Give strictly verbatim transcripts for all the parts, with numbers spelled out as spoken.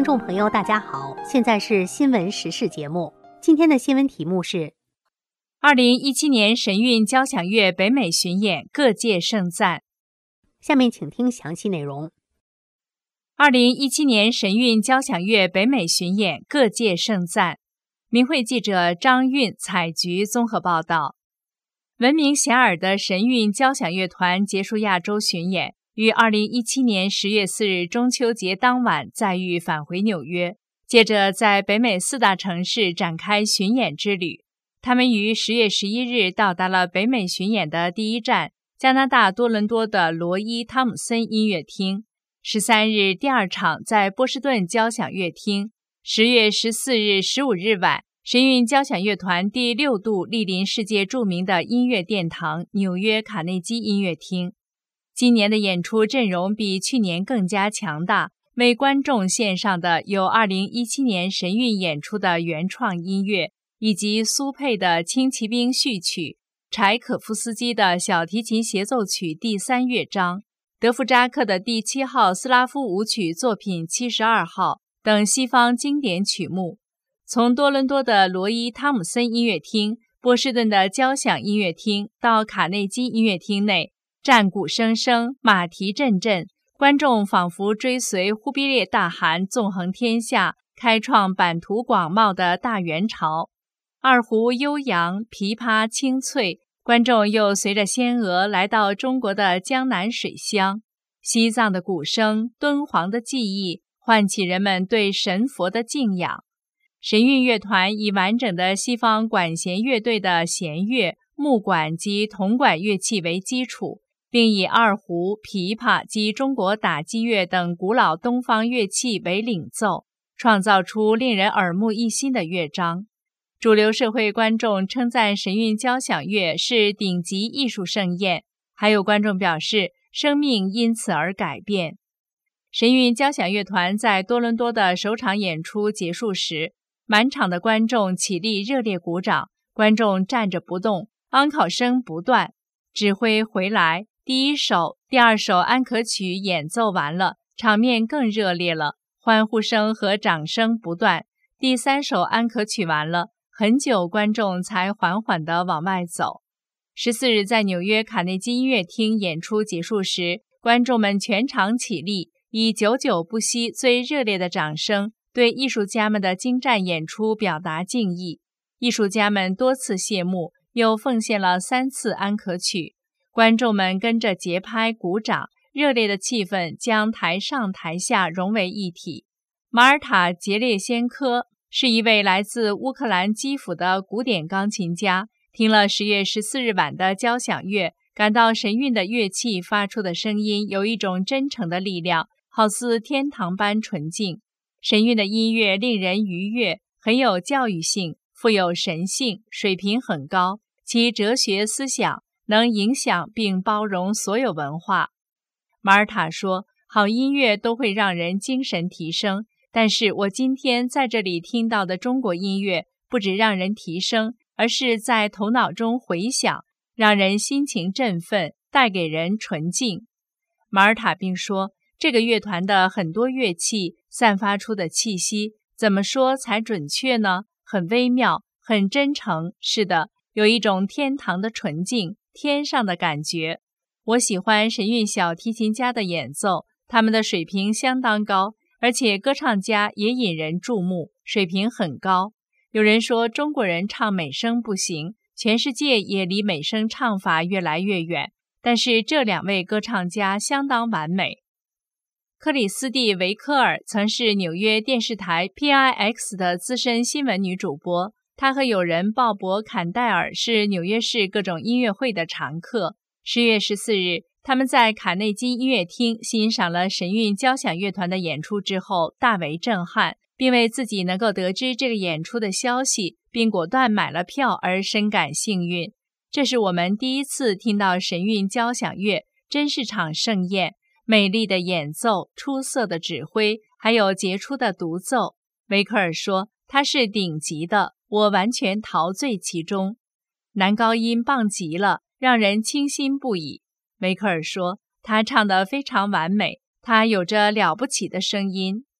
众朋友大家好，现在是新闻时事节目。今天的新闻题目是二零一七年神韵交响乐北美巡演各界盛赞。 下面请听详细内容。 二零一七年神韵交响乐北美巡演各界盛赞。民汇记者张韵采菊综合报道。闻名遐迩的神韵交响乐团结束亚洲巡演，于二零一七年十月四日中秋节当晚载誉返回纽约，接着在北美四大城市展开巡演之旅。他们于十月十一日到达了北美巡演的第一站，加拿大多伦多的罗伊·汤姆森音乐厅。十三日第二场在波士顿交响乐厅。十月十四日、十五日晚，神韵交响乐团第六度莅临世界著名的音乐殿堂纽约卡内基音乐厅。今年的演出阵容比去年更加强大，为观众献上的有二零一七年神韵演出的原创音乐，以及苏佩的轻骑兵序曲、柴可夫斯基的小提琴协奏曲第三乐章、德弗扎克的第七号斯拉夫舞曲作品七十二号等西方经典曲目。从多伦多的罗伊·汤姆森音乐厅、波士顿的交响音乐厅到卡内基音乐厅内，战鼓声声，马蹄阵阵，观众仿佛追随忽必烈大汗纵横天下，开创版图广袤的大元朝。二胡悠扬，琵琶清脆，观众又随着仙娥来到中国的江南水乡。西藏的鼓声，敦煌的技艺，唤起人们对神佛的敬仰。神韵乐团以完整的西方管弦乐队的弦乐、木管及铜管乐器为基础，并以二胡、琵琶及中国打击乐等古老东方乐器为领奏，创造出令人耳目一新的乐章。主流社会观众称赞神韵交响乐是顶级艺术盛宴，还有观众表示生命因此而改变。神韵交响乐团在多伦多的首场演出结束时，满场的观众起立热烈鼓掌，观众站着不动，昂考声不断。指挥回来，第一首、第二首安可曲演奏完了，场面更热烈了，欢呼声和掌声不断。第三首安可曲完了，很久观众才缓缓地往外走。十四日在纽约卡内基音乐厅演出结束时，观众们全场起立，以久久不息、最热烈的掌声对艺术家们的精湛演出表达敬意。艺术家们多次谢幕，又奉献了三次安可曲。观众们跟着节拍鼓掌，热烈的气氛将台上台下融为一体。马尔塔·杰列先科是一位来自乌克兰基辅的古典钢琴家，听了十月十四日晚的交响乐，感到神韵的乐器发出的声音有一种真诚的力量，好似天堂般纯净。神韵的音乐令人愉悦，很有教育性，富有神性，水平很高，其哲学思想能影响并包容所有文化。马尔塔说，好音乐都会让人精神提升，但是我今天在这里听到的中国音乐不只让人提升，而是在头脑中回响，让人心情振奋，带给人纯净。马尔塔并说，这个乐团的很多乐器散发出的气息，怎么说才准确呢？很微妙，很真诚，是的，有一种天堂的纯净，天上的感觉。我喜欢神韵小提琴家的演奏，他们的水平相当高，而且歌唱家也引人注目，水平很高。有人说中国人唱美声不行，全世界也离美声唱法越来越远，但是这两位歌唱家相当完美。克里斯蒂·维科尔曾是纽约电视台 P I X 的资深新闻女主播，她和友人鲍勃·坎戴尔是纽约市各种音乐会的常客。十月十四日，他们在卡内基音乐厅欣赏了神韵交响乐团的演出之后，大为震撼，并为自己能够得知这个演出的消息，并果断买了票而深感幸运。这是我们第一次听到神韵交响乐，真是场盛宴。美丽的演奏，出色的指挥，还有杰出的独奏。维克尔说，他是顶级的，我完全陶醉其中。男高音棒极了，让人倾心不已。维克尔说，他唱得非常完美，他有着了不起的声音。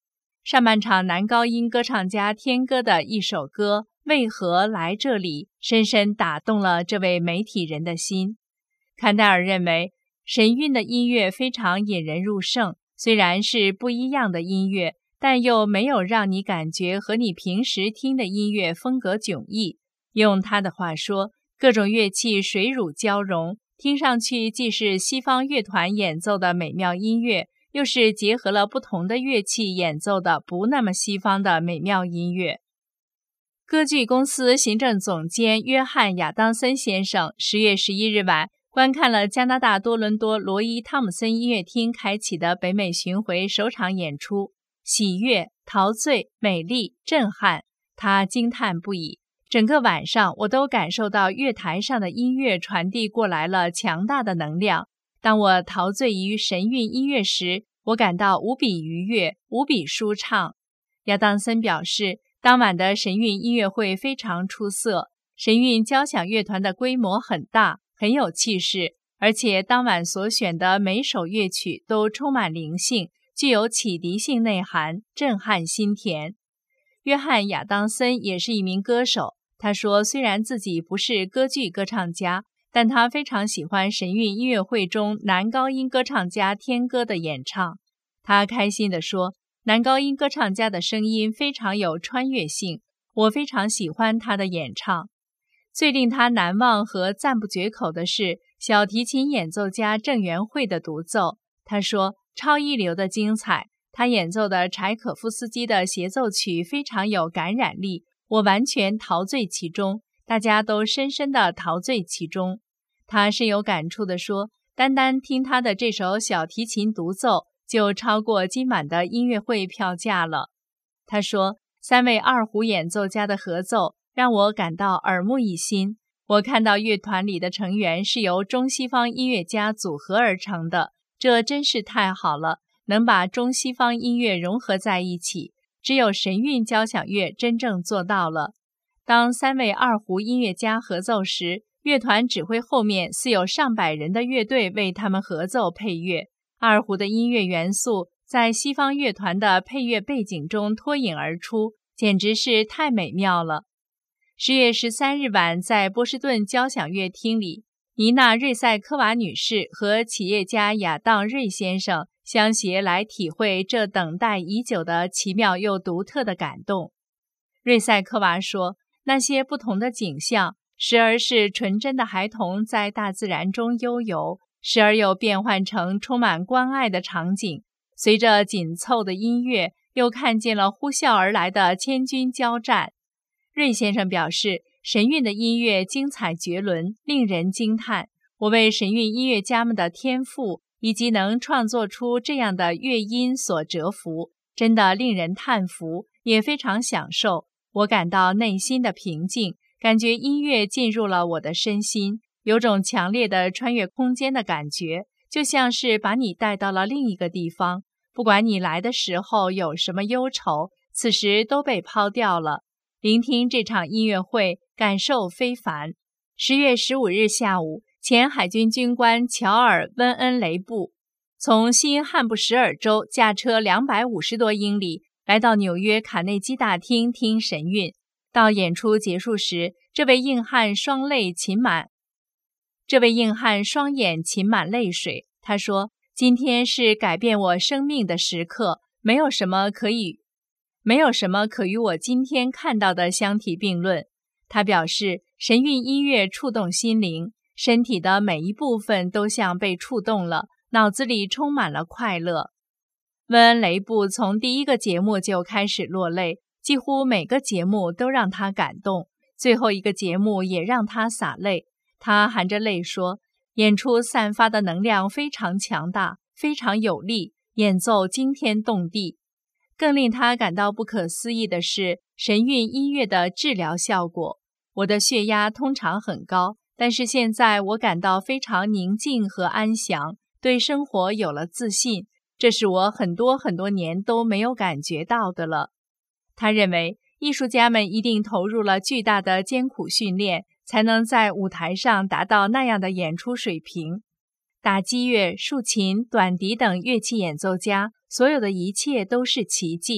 上半场男高音歌唱家天歌的一首歌《为何来这里》深深打动了这位媒体人的心。坎戴尔认为，神韵的音乐非常引人入胜，虽然是不一样的音乐，但又没有让你感觉和你平时听的音乐风格迥异。用他的话说，各种乐器水乳交融，听上去既是西方乐团演奏的美妙音乐，又是结合了不同的乐器演奏的不那么西方的美妙音乐。歌剧公司行政总监约翰·亚当森先生十月十一日晚观看了加拿大多伦多罗伊·汤姆森音乐厅开启的北美巡回首场演出，喜悦、陶醉、美丽、震撼，他惊叹不已。整个晚上我都感受到乐台上的音乐传递过来了强大的能量。当我陶醉于神韵音乐时，我感到无比愉悦，无比舒畅。亚当森表示，当晚的神韵音乐会非常出色，神韵交响乐团的规模很大，很有气势，而且当晚所选的每首乐曲都充满灵性，具有启迪性内涵，震撼心田。约翰·亚当森也是一名歌手，他说虽然自己不是歌剧歌唱家，但他非常喜欢神韵音乐会中男高音歌唱家天歌的演唱。他开心地说，男高音歌唱家的声音非常有穿越性，我非常喜欢他的演唱。最令他难忘和赞不绝口的是小提琴演奏家郑元惠的独奏，他说超一流的精彩，他演奏的柴可夫斯基的协奏曲非常有感染力，我完全陶醉其中，大家都深深地陶醉其中。他深有感触地说，单单听他的这首小提琴独奏就超过今晚的音乐会票价了。他说，三位二胡演奏家的合奏让我感到耳目一新，我看到乐团里的成员是由中西方音乐家组合而成的，这真是太好了，能把中西方音乐融合在一起，只有神韵交响乐真正做到了。当三位二胡音乐家合奏时，乐团指挥后面似有上百人的乐队为他们合奏配乐，二胡的音乐元素在西方乐团的配乐背景中脱颖而出，简直是太美妙了。十月十三日晚，在波士顿交响乐厅里，妮娜·瑞塞科娃女士和企业家亚当·瑞先生相携来体会这等待已久的奇妙又独特的感动。瑞塞科娃说，那些不同的景象，时而是纯真的孩童在大自然中悠游，时而又变换成充满关爱的场景，随着紧凑的音乐，又看见了呼啸而来的千军交战。瑞先生表示，神韵的音乐精彩绝伦，令人惊叹。我为神韵音乐家们的天赋以及能创作出这样的乐音所折服，真的令人叹服，也非常享受。我感到内心的平静，感觉音乐进入了我的身心，有种强烈的穿越空间的感觉，就像是把你带到了另一个地方。不管你来的时候有什么忧愁，此时都被抛掉了。聆听这场音乐会，感受非凡。十月十五日下午，前海军军官乔尔·温恩雷布从新汉布什尔州驾车两百五十多英里来到纽约卡内基大厅听神韵。到演出结束时，这位硬汉双泪噙满，这位硬汉双眼噙满泪水。他说：“今天是改变我生命的时刻，没有什么可以。”没有什么可与我今天看到的相提并论。他表示，神韵音乐触动心灵，身体的每一部分都像被触动了，脑子里充满了快乐。温恩雷布从第一个节目就开始落泪，几乎每个节目都让他感动，最后一个节目也让他洒泪。他含着泪说，演出散发的能量非常强大，非常有力，演奏惊天动地。更令他感到不可思议的是神韵音乐的治疗效果。我的血压通常很高，但是现在我感到非常宁静和安详，对生活有了自信，这是我很多很多年都没有感觉到的了。他认为艺术家们一定投入了巨大的艰苦训练，才能在舞台上达到那样的演出水平。打击乐、竖琴、短笛等乐器演奏家，所有的一切都是奇迹。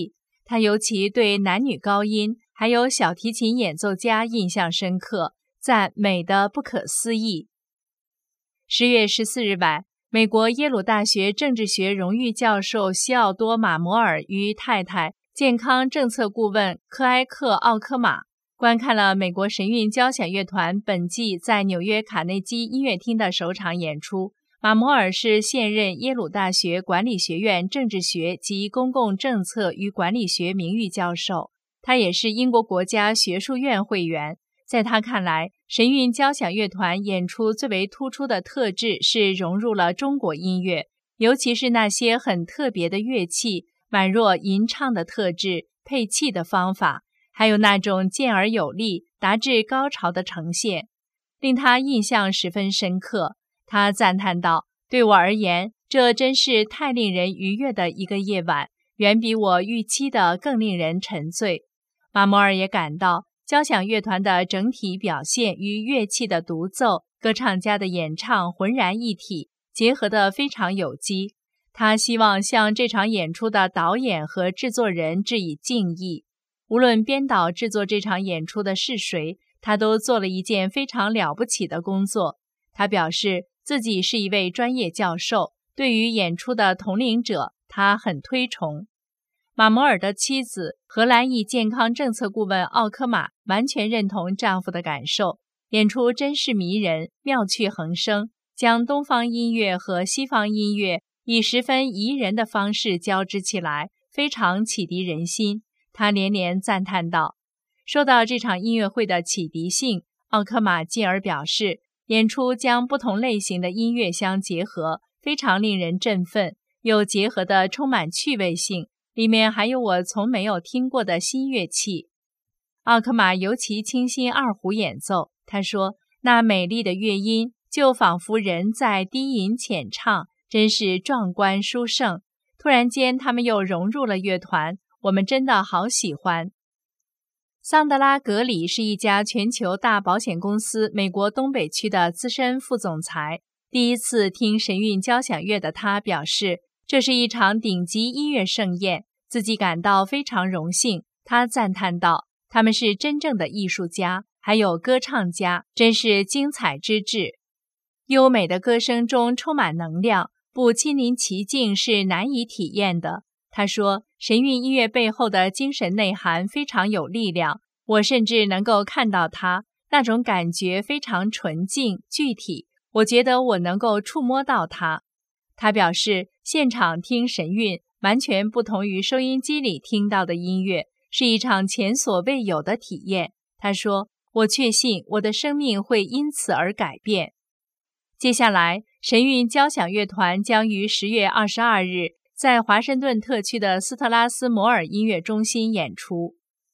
他尤其对男女高音还有小提琴演奏家印象深刻，赞美得不可思议。十月十四日晚，美国耶鲁大学政治学荣誉教授西奥多·马摩尔与太太健康政策顾问克埃克·奥科马观看了美国神韵交响乐团本季在纽约卡内基音乐厅的首场演出。马摩尔是现任耶鲁大学管理学院政治学及公共政策与管理学名誉教授，他也是英国国家学术院会员。在他看来，神韵交响乐团演出最为突出的特质是融入了中国音乐，尤其是那些很特别的乐器，宛若吟唱的特质、配器的方法，还有那种健而有力、达至高潮的呈现，令他印象十分深刻。他赞叹道：“对我而言，这真是太令人愉悦的一个夜晚，远比我预期的更令人沉醉。”马摩尔也感到交响乐团的整体表现与乐器的独奏、歌唱家的演唱浑然一体，结合得非常有机。他希望向这场演出的导演和制作人致以敬意。无论编导制作这场演出的是谁，他都做了一件非常了不起的工作。他表示自己是一位专业教授，对于演出的统领者，他很推崇。马摩尔的妻子荷兰裔健康政策顾问奥科马完全认同丈夫的感受，演出真是迷人，妙趣横生，将东方音乐和西方音乐以十分宜人的方式交织起来，非常启迪人心。他连连赞叹道。说到这场音乐会的启迪性，奥科马进而表示，演出将不同类型的音乐相结合，非常令人振奋，又结合得充满趣味性，里面还有我从没有听过的新乐器。奥科马尤其倾心二胡演奏，他说，那美丽的乐音就仿佛人在低吟浅唱，真是壮观殊胜。突然间他们又融入了乐团，我们真的好喜欢。桑德拉·格里是一家全球大保险公司美国东北区的资深副总裁。第一次听神韵交响乐的他表示，这是一场顶级音乐盛宴，自己感到非常荣幸。他赞叹道，他们是真正的艺术家，还有歌唱家，真是精彩之至。优美的歌声中充满能量，不亲临其境是难以体验的。他说，神韵音乐背后的精神内涵非常有力量，我甚至能够看到它，那种感觉非常纯净具体，我觉得我能够触摸到它。他表示，现场听神韵完全不同于收音机里听到的音乐，是一场前所未有的体验。他说，我确信我的生命会因此而改变。接下来，神韵交响乐团将于十月二十二日在华盛顿特区的斯特拉斯摩尔音乐中心演出。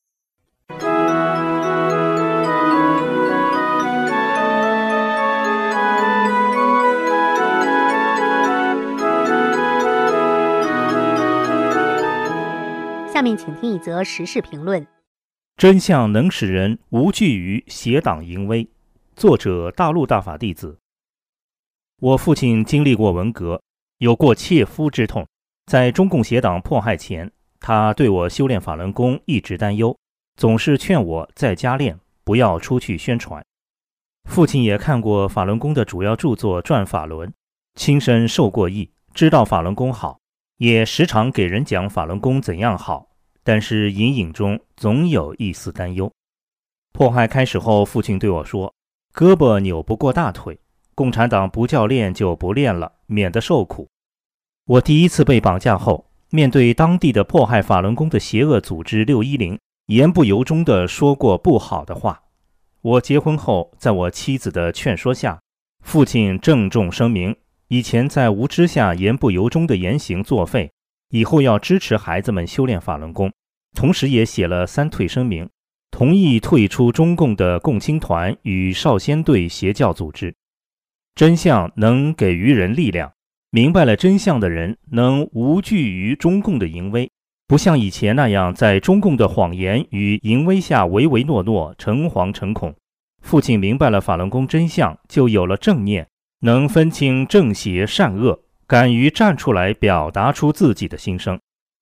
下面请听一则时事评论。 真相能使人无惧于邪党淫威。作者大陆大法弟子。我父亲经历过文革，有过切肤之痛。在中共邪党迫害前，他对我修炼法轮功一直担忧，总是劝我在家练，不要出去宣传。父亲也看过法轮功的主要著作《转法轮》，亲身受过益，知道法轮功好，也时常给人讲法轮功怎样好，但是隐隐中总有一丝担忧。迫害开始后，父亲对我说，胳膊扭不过大腿，共产党不叫练就不练了，免得受苦。我第一次被绑架后，面对当地的迫害法轮功的邪恶组织六一零，言不由衷地说过不好的话。我结婚后，在我妻子的劝说下，父亲郑重声明，以前在无知下言不由衷的言行作废，以后要支持孩子们修炼法轮功，同时也写了三退声明，同意退出中共的共青团与少先队邪教组织。真相能给予人力量，明白了真相的人能无惧于中共的淫威，不像以前那样在中共的谎言与淫威下唯唯诺诺，诚惶诚恐。父亲明白了法轮功真相，就有了正念，能分清正邪善恶，敢于站出来表达出自己的心声。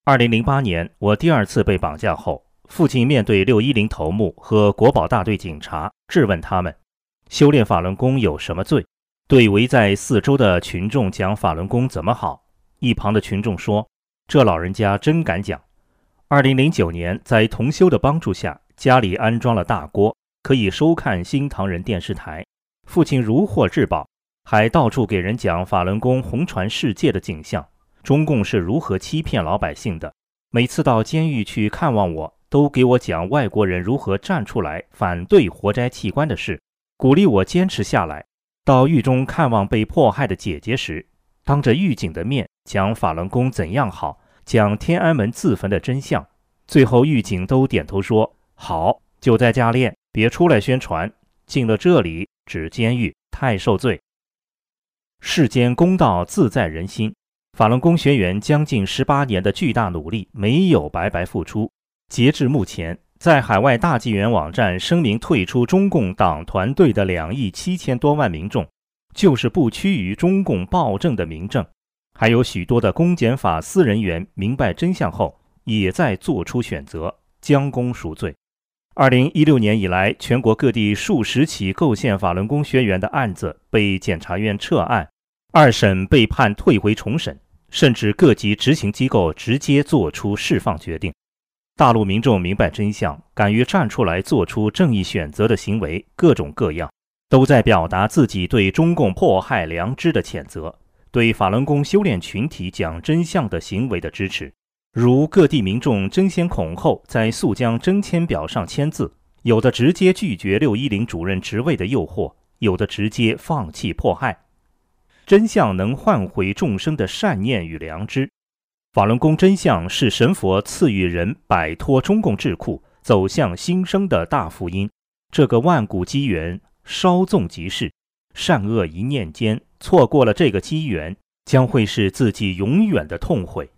二零零八年，我第二次被绑架后，父亲面对六一零头目和国保大队警察，质问他们修炼法轮功有什么罪，对围在四周的群众讲法轮功怎么好。一旁的群众说，这老人家真敢讲。二零零九年，在同修的帮助下，家里安装了大锅，可以收看新唐人电视台。父亲如获至宝，还到处给人讲法轮功红传世界的景象，中共是如何欺骗老百姓的。每次到监狱去看望我，都给我讲外国人如何站出来反对活摘器官的事，鼓励我坚持下来。到狱中看望被迫害的姐姐时，当着狱警的面讲法轮功怎样好，讲天安门自焚的真相。最后狱警都点头说，好，就在家练，别出来宣传，进了这里指监狱，太受罪。世间公道自在人心，法轮功学员将近十八年的巨大努力没有白白付出。截至目前，在海外大纪元网站声明退出中共党团队的两亿七千多万民众，就是不屈于中共暴政的明证。还有许多的公检法司人员明白真相后，也在做出选择，将功赎罪。二零一六年以来，全国各地数十起构陷法轮功学员的案子被检察院撤案，二审被判退回重审，甚至各级执行机构直接做出释放决定。大陆民众明白真相，敢于站出来做出正义选择的行为各种各样，都在表达自己对中共迫害良知的谴责，对法轮功修炼群体讲真相的行为的支持。如各地民众争先恐后在肃江征签表上签字，有的直接拒绝六一零主任职位的诱惑，有的直接放弃迫害。真相能唤回众生的善念与良知。法轮功真相是神佛赐予人摆脱中共桎梏，走向新生的大福音。这个万古机缘稍纵即逝，善恶一念间，错过了这个机缘，将会是自己永远的痛悔。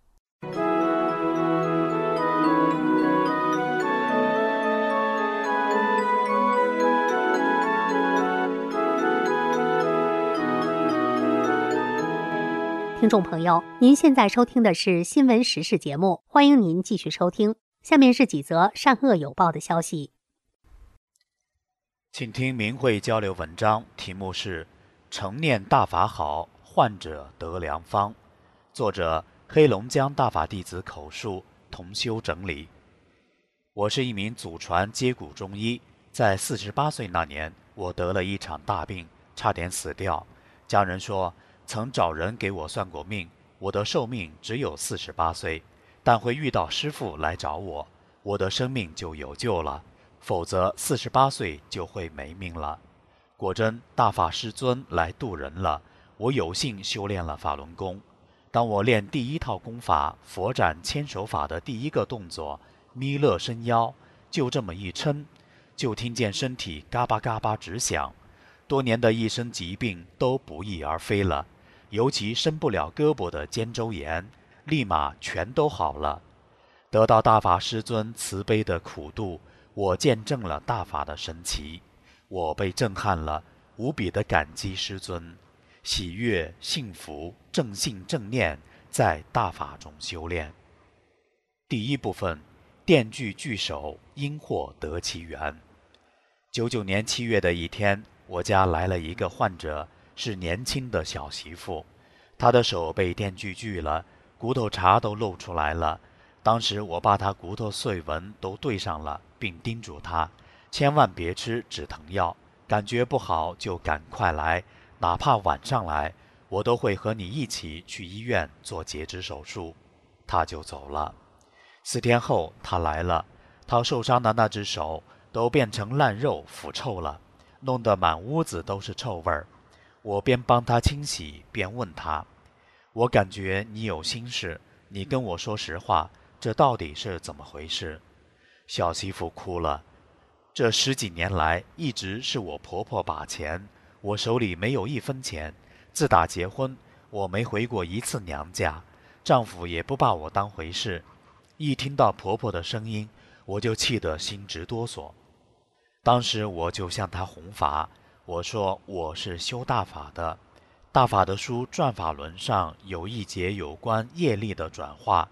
听众朋友，您现在收听的是新闻时事节目，欢迎您继续收听。下面是几则善恶有报的消息。 请听明慧交流文章，题目是成念大法好，患者得良方，作者黑龙江大法弟子口述，同修整理。我是一名祖传接骨中医，在四十八岁那年，我得了一场大病，差点死掉。家人说曾找人给我算过命，我的寿命只有四十八岁，但会遇到师父来找我，我的生命就有救了，否则四十八岁就会没命了。果真大法师尊来渡人了，我有幸修炼了法轮功。当我练第一套功法佛展千手法的第一个动作弥勒伸腰，就这么一撑，就听见身体嘎巴嘎巴直响，多年的一身疾病都不翼而飞了，尤其伸不了胳膊的肩周炎，立马全都好了。得到大法师尊慈悲的苦度，我见证了大法的神奇，我被震撼了，无比的感激师尊。喜悦、幸福、正信、正念，在大法中修炼。第一部分，电锯聚首，因祸得其缘。九九年七月的一天，我家来了一个患者，是年轻的小媳妇，她的手被电锯锯了，骨头茬都露出来了。当时我把她骨头碎纹都对上了，并叮嘱她千万别吃止疼药，感觉不好就赶快来，哪怕晚上来，我都会和你一起去医院做截肢手术。她就走了。四天后她来了，她受伤的那只手都变成烂肉腐臭了，弄得满屋子都是臭味儿。我边帮她清洗边问她，我感觉你有心事，你跟我说实话，这到底是怎么回事？小媳妇哭了，这十几年来一直是我婆婆把钱，我手里没有一分钱。自打结婚，我没回过一次娘家，丈夫也不把我当回事。一听到婆婆的声音，我就气得心直哆嗦。当时我就向她弘法，我说我是修大法的，大法的书转法轮上有一节有关业力的转化，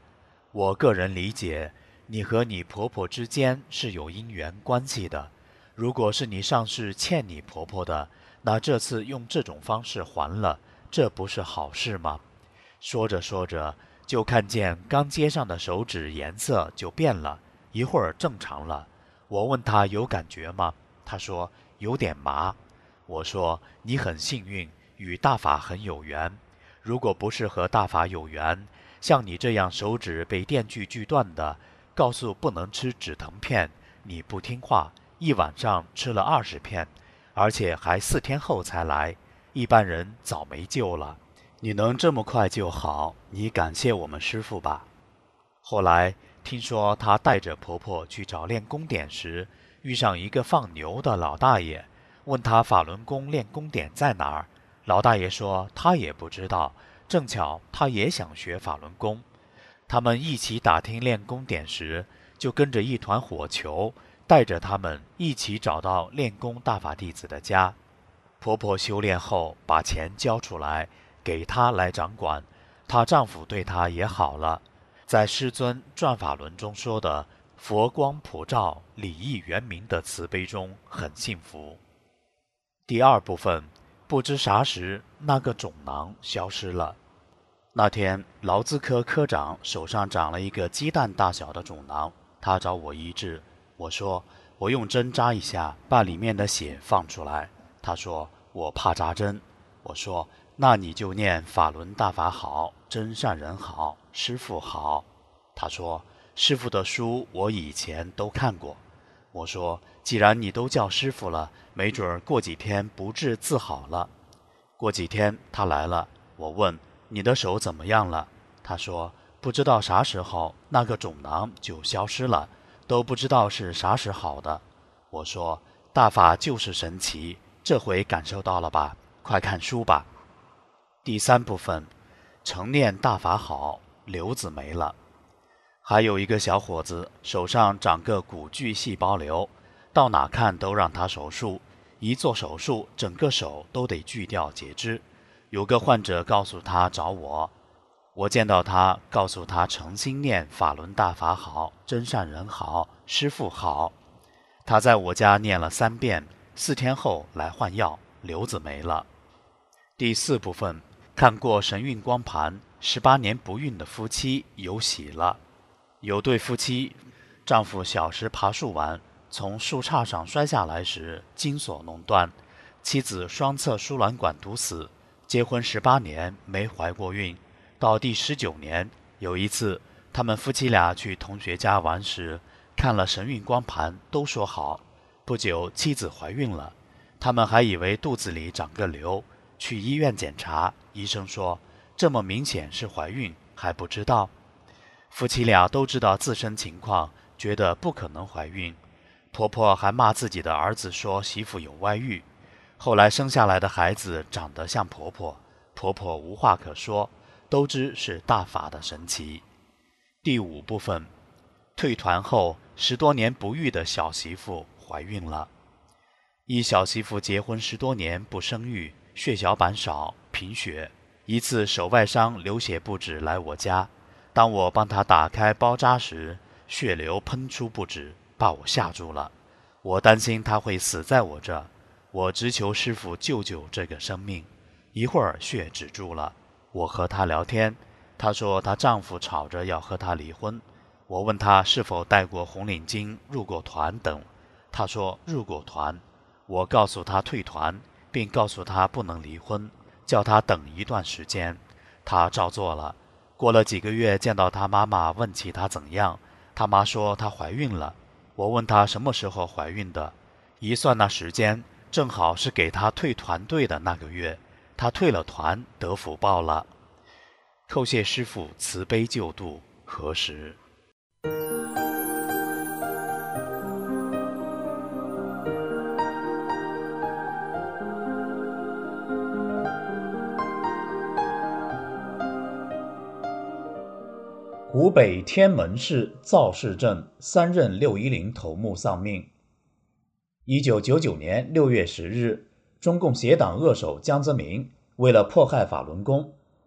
我个人理解，你和你婆婆之间是有姻缘关系的。如果是你上世欠你婆婆的，那这次用这种方式还了，这不是好事吗？说着说着，就看见刚接上的手指颜色就变了，一会儿正常了。我问他有感觉吗？他说有点麻。我说你很幸运，与大法很有缘。如果不是和大法有缘，像你这样手指被电锯锯断的，告诉不能吃止疼片，你不听话，一晚上吃了二十片，而且还四天后才来，一般人早没救了。你能这么快就好，你感谢我们师父吧。后来听说她带着婆婆去找练功点时，遇上一个放牛的老大爷，问他法轮功练功点在哪儿。老大爷说他也不知道，正巧他也想学法轮功。他们一起打听练功点时，就跟着一团火球，带着他们一起找到练功大法弟子的家。婆婆修炼后把钱交出来给她来掌管，她丈夫对她也好了。在师尊转法轮中说的佛光普照、礼义圆明的慈悲中很幸福。第二部分，不知啥时那个肿囊消失了。那天劳资科科长手上长了一个鸡蛋大小的肿囊，他找我医治。我说我用针扎一下，把里面的血放出来。他说我怕扎针。我说那你就念法轮大法好，真善人好，师父好。他说师父的书我以前都看过。我说既然你都叫师父了，没准过几天不治自好了。过几天他来了，我问你的手怎么样了？他说不知道啥时候那个肿囊就消失了，都不知道是啥时好的。我说大法就是神奇，这回感受到了吧？快看书吧。第三部分，成念大法好，瘤子没了。还有一个小伙子手上长个骨巨细胞瘤，到哪看都让他手术，一做手术整个手都得锯掉截肢。有个患者告诉他找我，我见到他告诉他诚心念法轮大法好，真善人好，师父好。他在我家念了三遍，四天后来换药，瘤子没了。第四部分，看过神韵光盘，十八年不孕的夫妻有喜了。有对夫妻，丈夫小时爬树玩，从树杈上摔下来时筋索弄断，妻子双侧输卵管堵死，结婚十八年没怀过孕。到第十九年，有一次他们夫妻俩去同学家玩时，看了神韵光盘，都说好。不久妻子怀孕了，他们还以为肚子里长个瘤，去医院检查，医生说这么明显是怀孕，还不知道。夫妻俩都知道自身情况，觉得不可能怀孕。婆婆还骂自己的儿子说媳妇有外遇。后来生下来的孩子长得像婆婆，婆婆无话可说，都知是大法的神奇。第五部分，退团后十多年不育的小媳妇怀孕了。一小媳妇结婚十多年不生育，血小板少，贫血，一次手外伤流血不止来我家。当我帮他打开包扎时，血流喷出不止，把我吓住了。我担心他会死在我这，我直求师父救救这个生命。一会儿血止住了，我和她聊天，她说她丈夫吵着要和她离婚。我问她是否带过红领巾、入过团等，她说入过团。我告诉她退团，并告诉她不能离婚，叫她等一段时间。她照做了。过了几个月，见到她妈妈，问起她怎样，她妈说她怀孕了。我问她什么时候怀孕的，一算那时间，正好是给她退团队的那个月。她退了团，得福报了。叩谢师父慈悲救度，何时？ 湖北天门市造市镇三任六一零头目丧命。一九九九年六月十日，中共协党恶手江泽民为了迫害法轮功，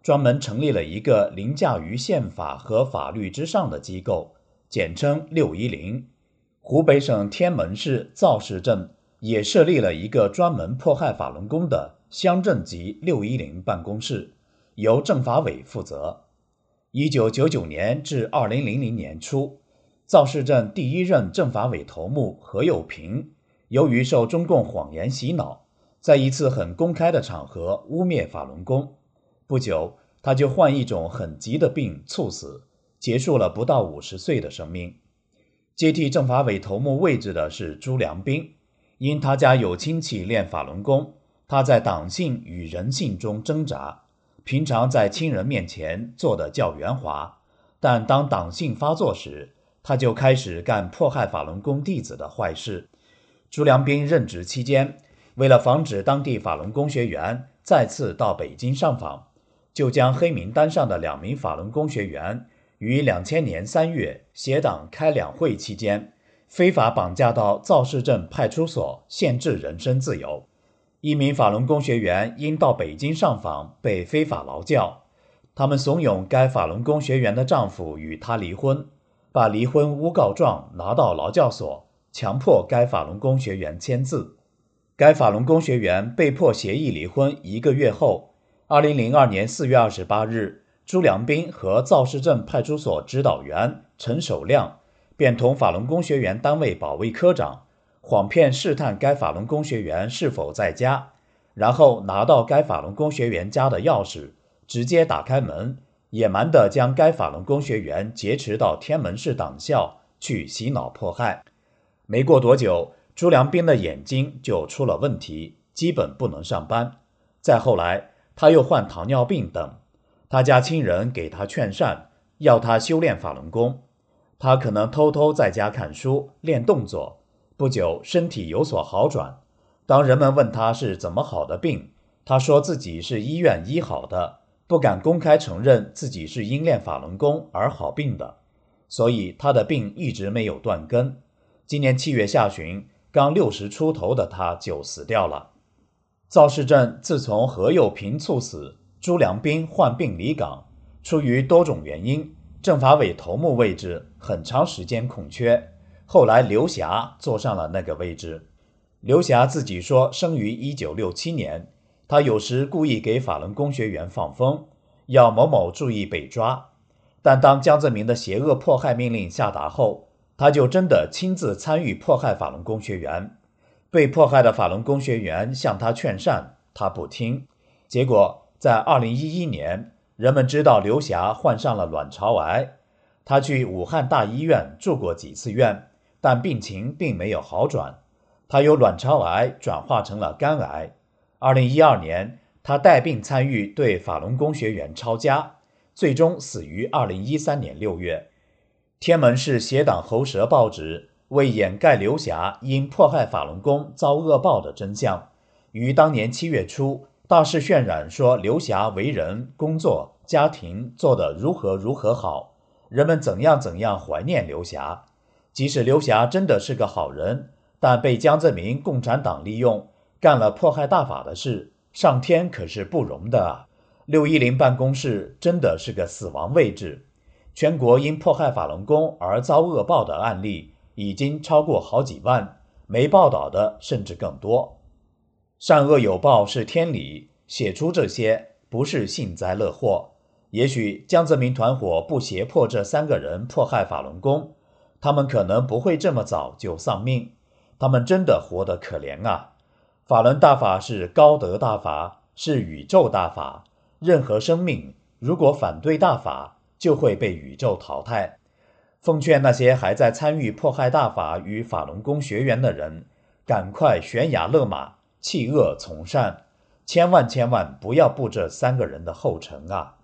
专门成立了一个凌驾于宪法和法律之上的机构，简称六一零。湖北省天门市造市镇也设立了一个专门迫害法轮功的乡镇级六一零办公室，由政法委负责。一九九九年至二零零零年初，造市镇第一任政法委头目何有平，由于受中共谎言洗脑，在一次很公开的场合污蔑法轮功，不久他就患一种很急的病猝死，结束了不到五十岁的生命。接替政法委头目位置的是朱良斌，因他家有亲戚练法轮功，他在党性与人性中挣扎，平常在亲人面前做得较圆滑，但当党性发作时，他就开始干迫害法轮功弟子的坏事。朱良斌任职期间，为了防止当地法轮功学员再次到北京上访，就将黑名单上的两名法轮功学员于两千年三月协党开两会期间，非法绑架到造市镇派出所，限制人身自由。一名法轮功学员因到北京上访被非法劳教，他们怂恿该法轮功学员的丈夫与她离婚，把离婚诬告状拿到劳教所，强迫该法轮功学员签字。该法轮功学员被迫协议离婚一个月后，二零零二年四月二十八日，朱良斌和造市镇派出所指导员陈守亮便同法轮功学员单位保卫科长谎骗试探该法轮功学员是否在家，然后拿到该法轮功学员家的钥匙，直接打开门，野蛮地将该法轮功学员劫持到天门市党校去洗脑迫害。没过多久，朱良斌的眼睛就出了问题，基本不能上班。再后来，他又患糖尿病等，他家亲人给他劝善，要他修炼法轮功。他可能偷偷在家看书练动作，不久身体有所好转。当人们问他是怎么好的病，他说自己是医院医好的，不敢公开承认自己是因练法轮功而好病的，所以他的病一直没有断根。今年七月下旬，刚六十出头的他就死掉了。造市镇自从何有平猝死，朱良斌患病离岗，出于多种原因，政法委头目位置很长时间空缺，后来刘霞坐上了那个位置。刘霞自己说生于一九六七年，他有时故意给法轮功学员放风，要某某注意被抓，但当江泽民的邪恶迫害命令下达后，他就真的亲自参与迫害法轮功学员。被迫害的法轮功学员向他劝善，他不听。结果在二零一一年，人们知道刘霞患上了卵巢癌，他去武汉大医院住过几次院，但病情并没有好转，他由卵巢癌转化成了肝癌。二零一二年，他带病参与对法轮功学员抄家，最终死于二零一三年六月。天门市协党喉舌报纸为掩盖刘霞因迫害法轮功遭恶报的真相，于当年七月初大肆渲染说刘霞为人、工作、家庭做得如何如何好，人们怎样怎样怀念刘霞。即使刘霞真的是个好人，但被江泽民共产党利用，干了迫害大法的事，上天可是不容的啊！六一零办公室真的是个死亡位置。全国因迫害法轮功而遭恶报的案例已经超过好几万，没报道的甚至更多。善恶有报是天理，写出这些不是幸灾乐祸。也许江泽民团伙不胁迫这三个人迫害法轮功，他们可能不会这么早就丧命。他们真的活得可怜啊！法轮大法是高德大法，是宇宙大法，任何生命如果反对大法，就会被宇宙淘汰。奉劝那些还在参与迫害大法与法轮功学员的人，赶快悬崖勒马，弃恶从善，千万千万不要步这三个人的后尘啊！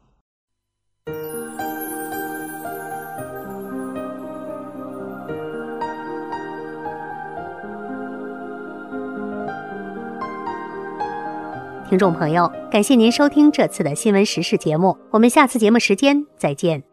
听众朋友，感谢您收听这次的新闻时事节目，我们下次节目时间再见。